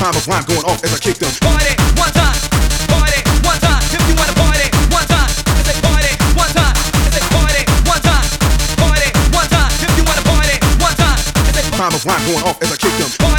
Time of rhyme going off as I kick them. Party one time, if you wanna party one time. I say party one time, I say party one time, if you wanna party one time. I say Time of rhyme going off as I kick them.